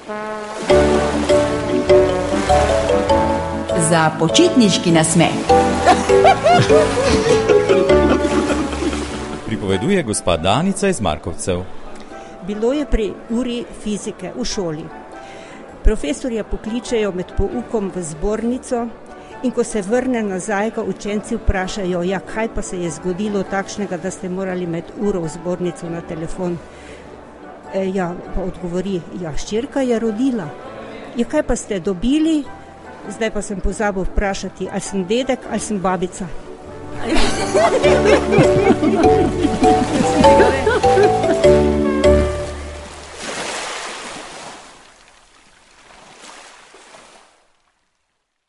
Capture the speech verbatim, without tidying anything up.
Za počitniški nasmeh. Pripoveduje gospa Danica iz Markovcev. Bilo je pri uri fizike v šoli. Profesorja pokličejo med poukom v zbornico in ko se vrne nazaj, ga učenci vprašajo, ja, kaj pa se je zgodilo takšnega, da ste morali med uro v zbornico na telefon. E, ja, pa odgovori, ja, hčerka je rodila. Ja, kaj pa ste dobili? Zdaj pa sem pozabil vprašati, ali sem dedek, ali sem babica.